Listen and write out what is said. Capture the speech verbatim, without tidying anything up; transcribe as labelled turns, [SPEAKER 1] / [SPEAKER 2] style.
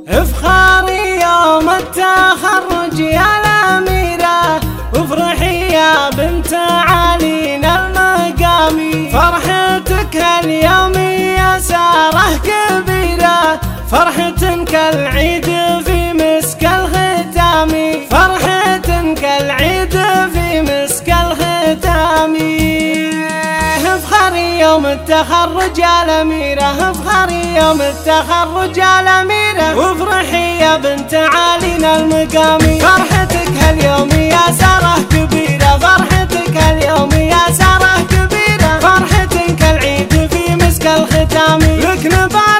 [SPEAKER 1] افخاري يوم التخرج يا الأميرة، وافرحي يا بنت علينا المقامي. فرحتك هاليوم يا سارة كبيرة، فرحة كالعيد في مسك الختام، فرحة كالعيد في مسك الختام. افخري يوم التخرج يا الأميرة، افخري يوم التخرج يا الأميرة، وافرحي يا بنت علينا المقامي. فرحتك هاليوم يا سارة كبيرة، فرحتك هاليوم يا سارة كبيرة، فرحة كالعيد في مسك الختام. لك نبارك